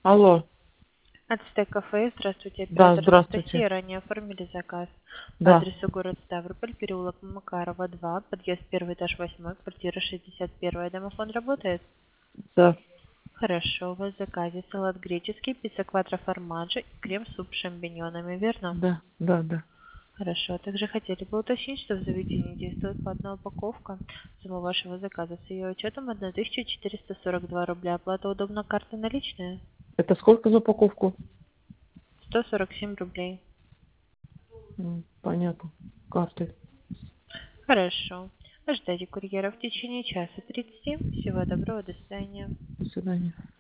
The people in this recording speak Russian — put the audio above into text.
Алло, Ацтек кафе, здравствуйте, да, оператор здравствуйте. Анастасия, ранее оформили заказ по Да, адресу город Ставрополь, переулок Макарова, 2, подъезд первый этаж 8, квартира 61, домофон работает? да, Хорошо, у вас в заказе салат греческий, пицца квадро формаджо и крем-суп с шампиньонами, верно? да. Хорошо, также хотели бы уточнить, что в заведении действует платная упаковка. Сумма вашего заказа с ее учетом 1442 рубля, оплата удобна, карта наличная? Это сколько за упаковку? 147 рублей. Понятно. Карты. Хорошо. Ожидайте курьера в течение часа 30. Всего доброго, до свидания. До свидания.